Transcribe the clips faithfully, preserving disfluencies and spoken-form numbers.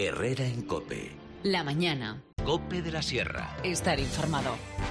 Herrera en COPE. La mañana. COPE de la Sierra. Estar informado.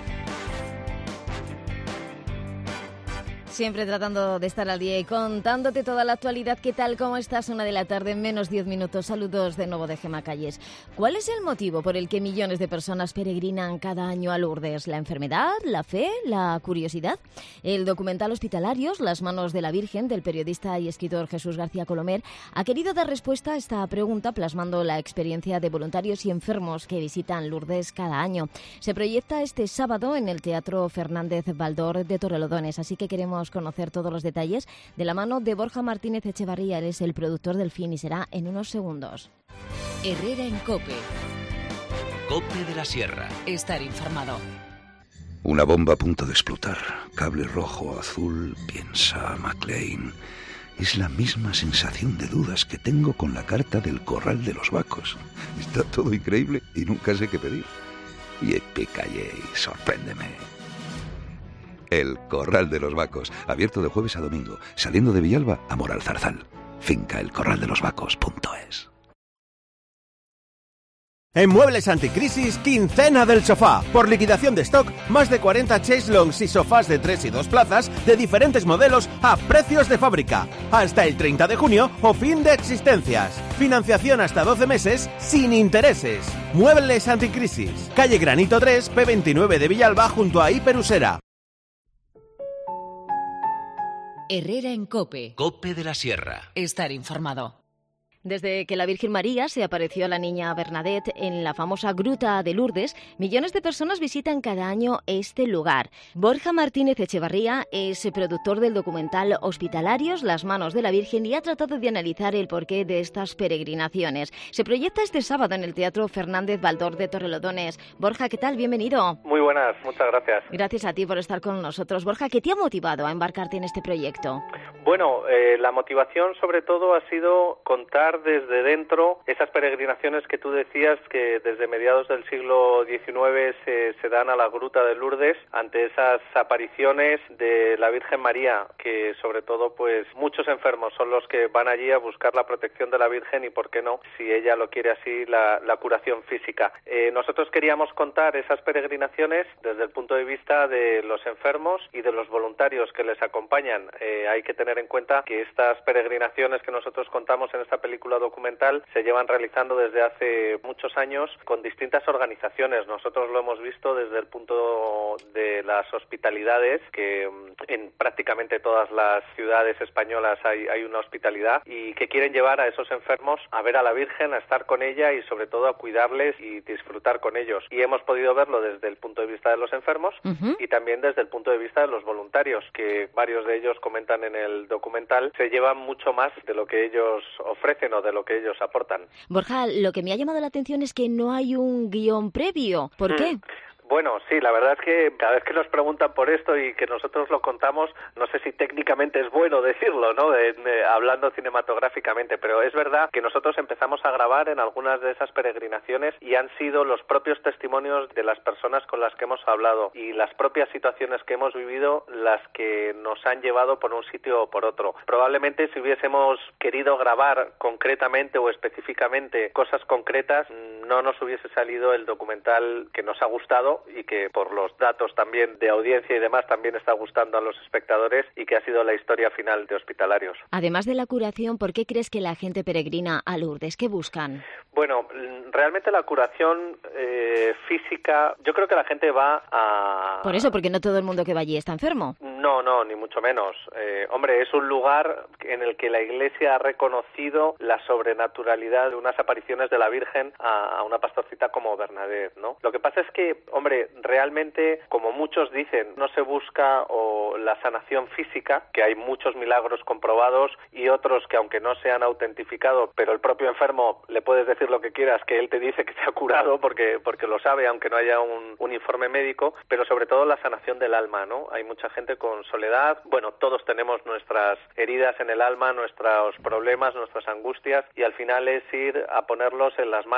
Siempre tratando de estar al día y contándote toda la actualidad. ¿Qué tal? ¿Cómo estás? Una de la tarde, menos diez minutos. Saludos de nuevo de Gemma Calles. ¿Cuál es el motivo por el que millones de personas peregrinan cada año a Lourdes? ¿La enfermedad? ¿La fe? ¿La curiosidad? El documental Hospitalarios, Las manos de la Virgen, del periodista y escritor Jesús García Colomer, ha querido dar respuesta a esta pregunta plasmando la experiencia de voluntarios y enfermos que visitan Lourdes cada año. Se proyecta este sábado en el Teatro Fernández Baldor de Torrelodones, así que queremos conocer todos los detalles de la mano de Borja Martínez Echevarría. Él es el productor del film y será en unos segundos. Herrera en COPE. COPE de la Sierra. Estar informado. Una bomba a punto de explotar. Cable rojo, azul, piensa McLean. Es la misma sensación de dudas que tengo con la carta del Corral de los Vacos. Está todo increíble y nunca sé qué pedir. Y Epicayé, sorpréndeme. El Corral de los Vacos, abierto de jueves a domingo, saliendo de Villalba a Moralzarzal. Finca el corral de los vacos punto es. En Muebles Anticrisis, quincena del sofá. Por liquidación de stock, más de cuarenta chaiselongs y sofás de tres y dos plazas de diferentes modelos a precios de fábrica. Hasta el treinta de junio o fin de existencias. Financiación hasta doce meses sin intereses. Muebles Anticrisis. Calle Granito tres, P veintinueve de Villalba junto a Hiperusera. Herrera en COPE. COPE de la Sierra. Estar informado. Desde que la Virgen María se apareció a la niña Bernadette en la famosa Gruta de Lourdes, millones de personas visitan cada año este lugar. Borja Martínez Echevarría es productor del documental Hospitalarios, Las manos de la Virgen, y ha tratado de analizar el porqué de estas peregrinaciones. Se proyecta este sábado en el Teatro Fernández Baldor de Torrelodones. Borja, ¿qué tal? Bienvenido. Muy buenas, muchas gracias. Gracias a ti por estar con nosotros. Borja, ¿qué te ha motivado a embarcarte en este proyecto? Bueno, eh, la motivación sobre todo ha sido contar desde dentro esas peregrinaciones que tú decías que desde mediados del siglo diecinueve se, se dan a la Gruta de Lourdes ante esas apariciones de la Virgen María, que sobre todo pues muchos enfermos son los que van allí a buscar la protección de la Virgen y, por qué no, si ella lo quiere así, la, la curación física. Eh, nosotros queríamos contar esas peregrinaciones desde el punto de vista de los enfermos y de los voluntarios que les acompañan. Eh, hay que tener en cuenta que estas peregrinaciones que nosotros contamos en esta película documental se llevan realizando desde hace muchos años con distintas organizaciones. Nosotros lo hemos visto desde el punto de las hospitalidades, que en prácticamente todas las ciudades españolas hay, hay una hospitalidad, y que quieren llevar a esos enfermos a ver a la Virgen, a estar con ella y sobre todo a cuidarles y disfrutar con ellos. Y hemos podido verlo desde el punto de vista de los enfermos uh-huh. y también desde el punto de vista de los voluntarios, que varios de ellos comentan en el documental, se llevan mucho más de lo que ellos ofrecen o de lo que ellos aportan. Borja, lo que me ha llamado la atención es que no hay un guión previo. ¿Por mm. qué? Bueno, sí, la verdad es que cada vez que nos preguntan por esto y que nosotros lo contamos, no sé si técnicamente es bueno decirlo, ¿no? De, de, hablando cinematográficamente, pero es verdad que nosotros empezamos a grabar en algunas de esas peregrinaciones y han sido los propios testimonios de las personas con las que hemos hablado y las propias situaciones que hemos vivido las que nos han llevado por un sitio o por otro. Probablemente si hubiésemos querido grabar concretamente o específicamente cosas concretas, no nos hubiese salido el documental que nos ha gustado y que por los datos también de audiencia y demás también está gustando a los espectadores, y que ha sido la historia final de Hospitalarios. Además de la curación, ¿por qué crees que la gente peregrina a Lourdes? ¿Qué buscan? Bueno, realmente la curación eh, física, yo creo que la gente va a... Por eso, porque no todo el mundo que va allí está enfermo. No, no, ni mucho menos. Eh, hombre, es un lugar en el que la Iglesia ha reconocido la sobrenaturalidad de unas apariciones de la Virgen a, a una pastorcita como Bernadette, ¿no? Lo que pasa es que, hombre, realmente, como muchos dicen, no se busca o la sanación física, que hay muchos milagros comprobados y otros que, aunque no se han autentificado, pero el propio enfermo le puedes decir lo que quieras, que él te dice que te ha curado porque, porque lo sabe, aunque no haya un, un informe médico, pero sobre todo la sanación del alma, ¿no? Hay mucha gente con soledad, bueno, todos tenemos nuestras heridas en el alma, nuestros problemas, nuestras angustias, y al final es ir a ponerlos en las manos de la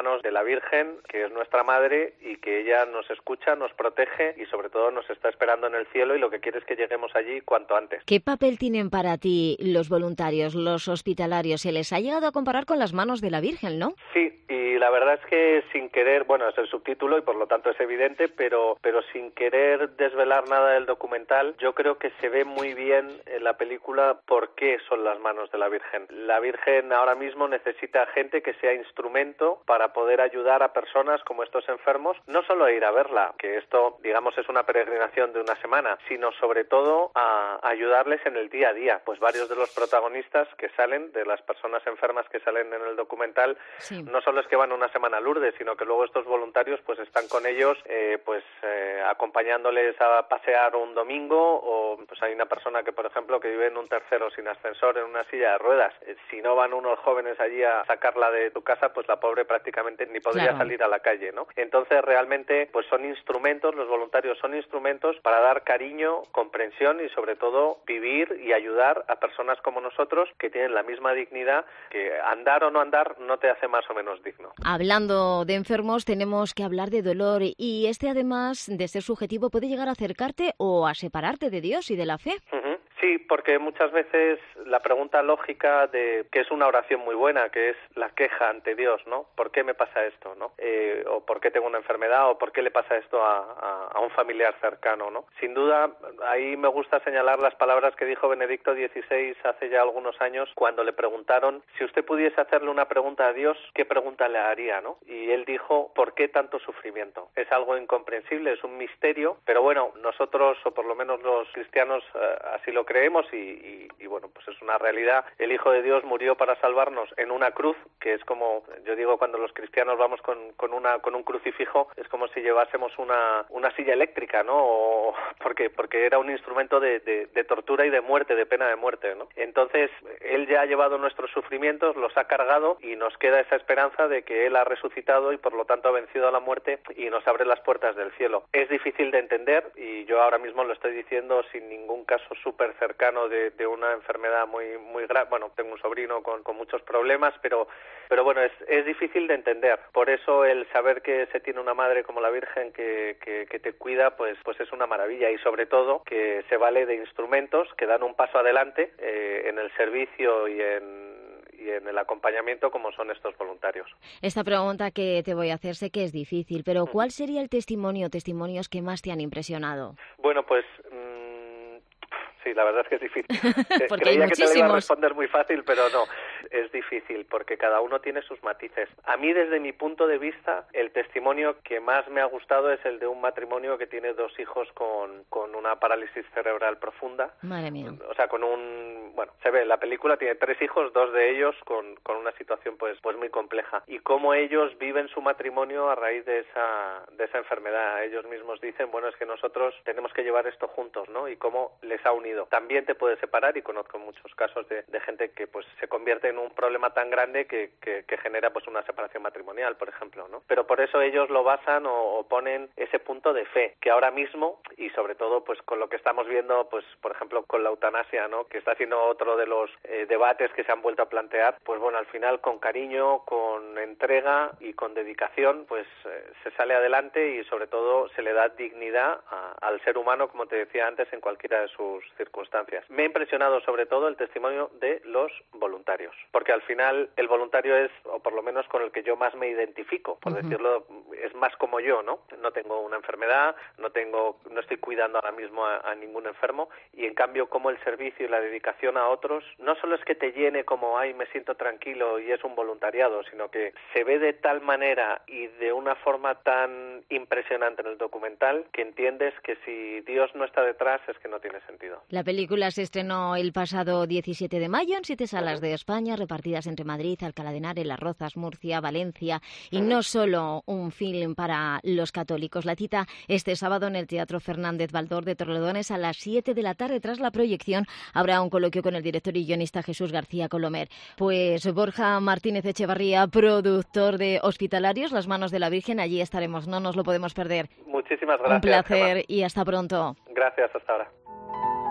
la Virgen, que es nuestra madre y que ella nos escucha, nos protege y sobre todo nos está esperando en el cielo y lo que quiere es que lleguemos allí cuanto antes. ¿Qué papel tienen para ti los voluntarios, los hospitalarios? Se les ha llegado a comparar con las manos de la Virgen, ¿no? Sí, y la verdad es que sin querer, bueno, es el subtítulo y por lo tanto es evidente, pero, pero sin querer desvelar nada del documental, yo creo que se ve muy bien en la película por qué son las manos de la Virgen. La Virgen ahora mismo necesita gente que sea instrumento para poder ayudar a personas como estos enfermos, no solo a ir a verla, que esto, digamos, es una peregrinación de una semana, sino sobre todo a ayudarles en el día a día. Pues varios de los protagonistas que salen, de las personas enfermas que salen en el documental, sí. no solo es que van una semana a Lourdes, sino que luego estos voluntarios pues están con ellos eh, pues eh, acompañándoles a pasear un domingo, o pues hay una persona que, por ejemplo, que vive en un tercero sin ascensor en una silla de ruedas. Eh, si no van unos jóvenes allí a sacarla de tu casa, pues la pobre prácticamente ni podría claro. salir a la calle, ¿no? Entonces realmente pues son instrumentos, los voluntarios son instrumentos para dar cariño, comprensión y sobre todo vivir y ayudar a personas como nosotros que tienen la misma dignidad, que andar o no andar no te hace más o menos digno. Hablando de enfermos, tenemos que hablar de dolor y este, además de ser subjetivo, puede llegar a acercarte o a separarte de Dios y de la fe. Uh-huh. Sí, porque muchas veces la pregunta lógica de que es una oración muy buena, que es la queja ante Dios, ¿no? ¿Por qué me pasa esto, no? Eh, o ¿por qué tengo una enfermedad? O ¿por qué le pasa esto a, a, a un familiar cercano, no? Sin duda, ahí me gusta señalar las palabras que dijo Benedicto dieciséis hace ya algunos años cuando le preguntaron si usted pudiese hacerle una pregunta a Dios, ¿qué pregunta le haría, no? Y él dijo, ¿por qué tanto sufrimiento? Es algo incomprensible, es un misterio, pero bueno, nosotros, o por lo menos los cristianos, eh, así lo creemos y, y, y bueno, pues es una realidad. El Hijo de Dios murió para salvarnos en una cruz, que es como, yo digo, cuando los cristianos vamos con, con una con un crucifijo, es como si llevásemos una, una silla eléctrica, ¿no? O, porque, porque era un instrumento de, de, de tortura y de muerte, de pena de muerte, ¿no? Entonces, Él ya ha llevado nuestros sufrimientos, los ha cargado y nos queda esa esperanza de que Él ha resucitado y por lo tanto ha vencido a la muerte y nos abre las puertas del cielo. Es difícil de entender y yo ahora mismo lo estoy diciendo sin ningún caso súper cercano de, de una enfermedad muy muy grave. Bueno, tengo un sobrino con, con muchos problemas, pero pero bueno, es, es difícil de entender. Por eso el saber que se tiene una madre como la Virgen que, que, que te cuida, pues pues es una maravilla y sobre todo que se vale de instrumentos que dan un paso adelante eh, en el servicio y en y en el acompañamiento como son estos voluntarios. Esta pregunta que te voy a hacer sé que es difícil, pero ¿cuál sería el testimonio o testimonios que más te han impresionado? Bueno, pues mmm, sí, la verdad es que es difícil. Porque Creía hay que te lo iba a responder muy fácil, pero no. Es difícil porque cada uno tiene sus matices. A mí, desde mi punto de vista, el testimonio que más me ha gustado es el de un matrimonio que tiene dos hijos con, con una parálisis cerebral profunda. Madre mía. O sea, con un... Bueno, se ve en la película, tiene tres hijos, dos de ellos con, con una situación pues pues muy compleja. Y cómo ellos viven su matrimonio a raíz de esa de esa enfermedad. Ellos mismos dicen, bueno, es que nosotros tenemos que llevar esto juntos, ¿no? Y cómo les ha unido. También te puede separar, y conozco muchos casos de, de gente que pues se convierte en un problema tan grande que, que, que genera pues una separación matrimonial, por ejemplo, ¿no? Pero por eso ellos lo basan o, o ponen ese punto de fe, que ahora mismo, y sobre todo pues con lo que estamos viendo, pues por ejemplo con la eutanasia, ¿no? Que está haciendo otro de los eh, debates que se han vuelto a plantear, pues bueno, al final con cariño, con entrega y con dedicación, pues eh, se sale adelante y sobre todo se le da dignidad a, al ser humano, como te decía antes, en cualquiera de sus circunstancias. Me ha impresionado sobre todo el testimonio de los voluntarios, porque al final el voluntario es, o por lo menos con el que yo más me identifico, por uh-huh. decirlo, es más como yo, ¿no? No tengo una enfermedad, no tengo, no estoy cuidando ahora mismo a, a ningún enfermo, y en cambio como el servicio y la dedicación a otros no solo es que te llene como, ay, me siento tranquilo y es un voluntariado, sino que se ve de tal manera y de una forma tan impresionante en el documental que entiendes que si Dios no está detrás es que no tiene sentido. La película se estrenó el pasado diecisiete de mayo en siete salas de España, repartidas entre Madrid, Alcalá de Henares, Las Rozas, Murcia, Valencia, y no solo un film para los católicos. La cita este sábado en el Teatro Fernández Baldor de Torrelodones a las siete de la tarde. Tras la proyección habrá un coloquio con el director y guionista Jesús García Colomer. Pues Borja Martínez Echevarría, productor de Hospitalarios, Las Manos de la Virgen, allí estaremos, no nos lo podemos perder. Muchísimas gracias. Un placer, Gemma. Y hasta pronto. Gracias, hasta ahora.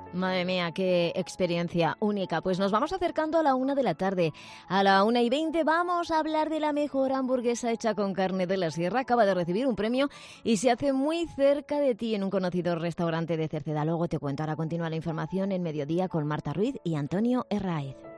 Madre mía, qué experiencia única. Pues nos vamos acercando a la una de la tarde. A la una y veinte vamos a hablar de la mejor hamburguesa hecha con carne de la sierra. Acaba de recibir un premio y se hace muy cerca de ti en un conocido restaurante de Cerceda. Luego te cuento. Ahora continúa la información en Mediodía con Marta Ruiz y Antonio Herráez.